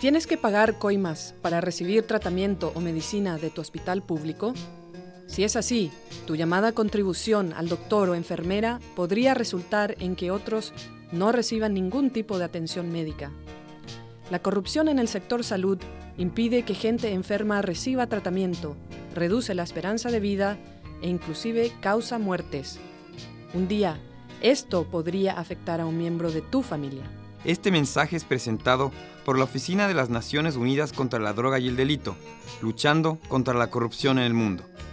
¿Tienes que pagar coimas para recibir tratamiento o medicina de tu hospital público? Si es así, tu llamada contribución al doctor o enfermera podría resultar en que otros no reciban ningún tipo de atención médica. La corrupción en el sector salud impide que gente enferma reciba tratamiento, reduce la esperanza de vida e inclusive causa muertes. Un día, esto podría afectar a un miembro de tu familia. Este mensaje es presentado por la Oficina de las Naciones Unidas contra la Droga y el Delito, luchando contra la corrupción en el mundo.